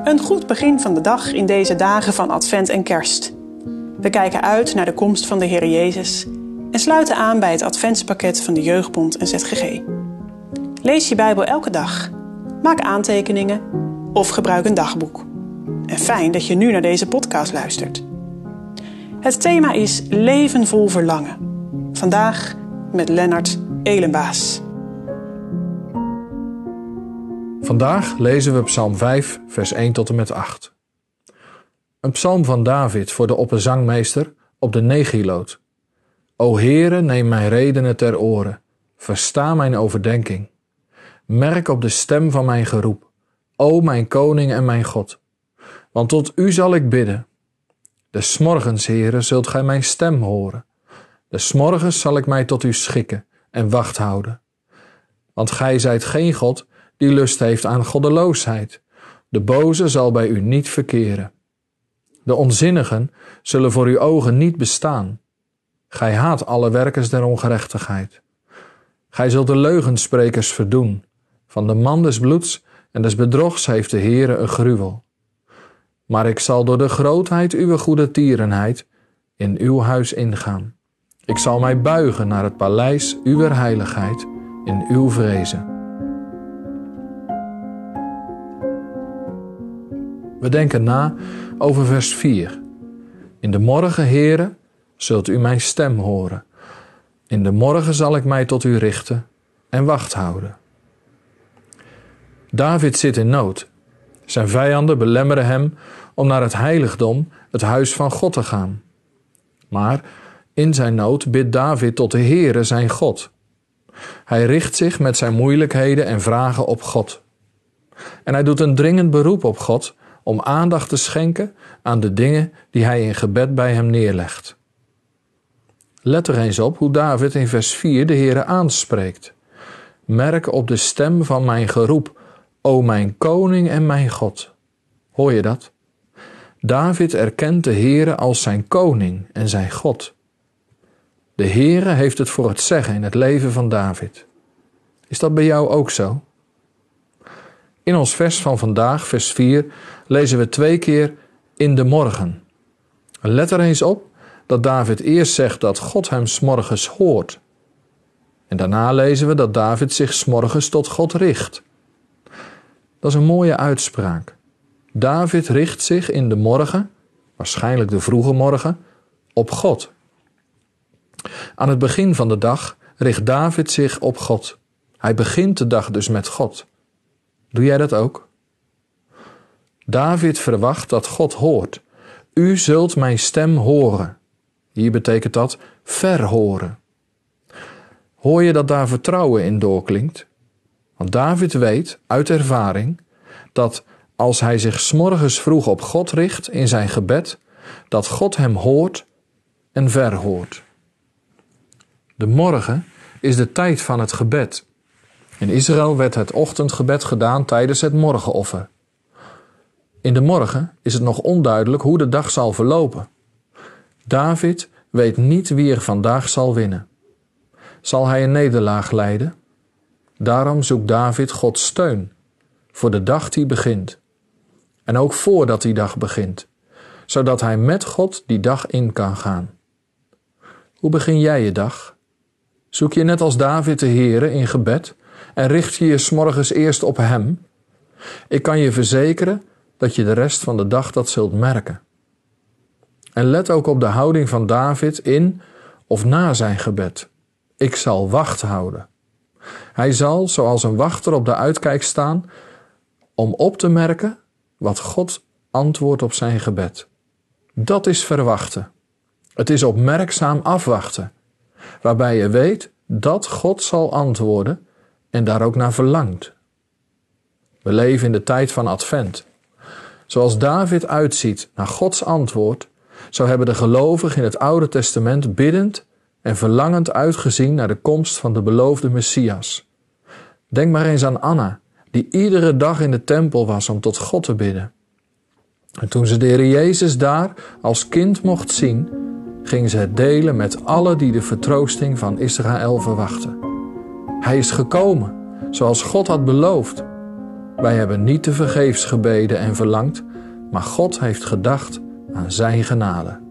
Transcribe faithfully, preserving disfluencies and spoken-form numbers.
Een goed begin van de dag in deze dagen van Advent en Kerst. We kijken uit naar de komst van de Heer Jezus en sluiten aan bij het Adventspakket van de Jeugdbond en Z G G. Lees je Bijbel elke dag, maak aantekeningen of gebruik een dagboek. En fijn dat je nu naar deze podcast luistert. Het thema is Leven vol verlangen. Vandaag met Lennart Elenbaas. Vandaag lezen we Psalm vijf, vers één tot en met acht. Een psalm van David voor de opperzangmeester op de Negiloot. O Heere, neem mijn redenen ter oren, versta mijn overdenking. Merk op de stem van mijn geroep, o mijn koning en mijn God. Want tot u zal ik bidden. Des morgens, Heere, zult gij mijn stem horen. Des morgens zal ik mij tot u schikken en wacht houden. Want gij zijt geen God die lust heeft aan goddeloosheid. De boze zal bij u niet verkeren. De onzinnigen zullen voor uw ogen niet bestaan. Gij haat alle werkers der ongerechtigheid. Gij zult de leugensprekers verdoen. Van de man des bloeds en des bedrogs heeft de Heere een gruwel. Maar ik zal door de grootheid uw goede tierenheid in uw huis ingaan. Ik zal mij buigen naar het paleis uwer heiligheid in uw vrezen. We denken na over vers vier. In de morgen, Heere, zult u mijn stem horen. In de morgen zal ik mij tot u richten en wacht houden. David zit in nood. Zijn vijanden belemmeren hem om naar het heiligdom, het huis van God, te gaan. Maar in zijn nood bidt David tot de Heere, zijn God. Hij richt zich met zijn moeilijkheden en vragen op God. En hij doet een dringend beroep op God om aandacht te schenken aan de dingen die hij in gebed bij hem neerlegt. Let er eens op hoe David in vers vier de Heere aanspreekt. Merk op de stem van mijn geroep, o mijn koning en mijn God. Hoor je dat? David erkent de Heere als zijn koning en zijn God. De Heere heeft het voor het zeggen in het leven van David. Is dat bij jou ook zo? In ons vers van vandaag, vers vier, lezen we twee keer in de morgen. Let er eens op dat David eerst zegt dat God hem 's morgens hoort. En daarna lezen we dat David zich 's morgens tot God richt. Dat is een mooie uitspraak. David richt zich in de morgen, waarschijnlijk de vroege morgen, op God. Aan het begin van de dag richt David zich op God. Hij begint de dag dus met God. Doe jij dat ook? David verwacht dat God hoort. U zult mijn stem horen. Hier betekent dat verhoren. Hoor je dat daar vertrouwen in doorklinkt? Want David weet uit ervaring dat als hij zich 's morgens vroeg op God richt in zijn gebed, dat God hem hoort en verhoort. De morgen is de tijd van het gebed. In Israël werd het ochtendgebed gedaan tijdens het morgenoffer. In de morgen is het nog onduidelijk hoe de dag zal verlopen. David weet niet wie er vandaag zal winnen. Zal hij een nederlaag lijden? Daarom zoekt David Gods steun voor de dag die begint. En ook voordat die dag begint, zodat hij met God die dag in kan gaan. Hoe begin jij je dag? Zoek je net als David de Heere in gebed en richt je je 's morgens eerst op hem? Ik kan je verzekeren dat je de rest van de dag dat zult merken. En let ook op de houding van David in of na zijn gebed. Ik zal wacht houden. Hij zal, zoals een wachter, op de uitkijk staan om op te merken wat God antwoordt op zijn gebed. Dat is verwachten. Het is opmerkzaam afwachten, waarbij je weet dat God zal antwoorden en daar ook naar verlangt. We leven in de tijd van Advent. Zoals David uitziet naar Gods antwoord, zo hebben de gelovigen in het Oude Testament biddend en verlangend uitgezien naar de komst van de beloofde Messias. Denk maar eens aan Anna, die iedere dag in de tempel was om tot God te bidden. En toen ze de Heer Jezus daar als kind mocht zien, ging ze het delen met allen die de vertroosting van Israël verwachten. Hij is gekomen, zoals God had beloofd. Wij hebben niet te vergeefs gebeden en verlangd, maar God heeft gedacht aan zijn genade.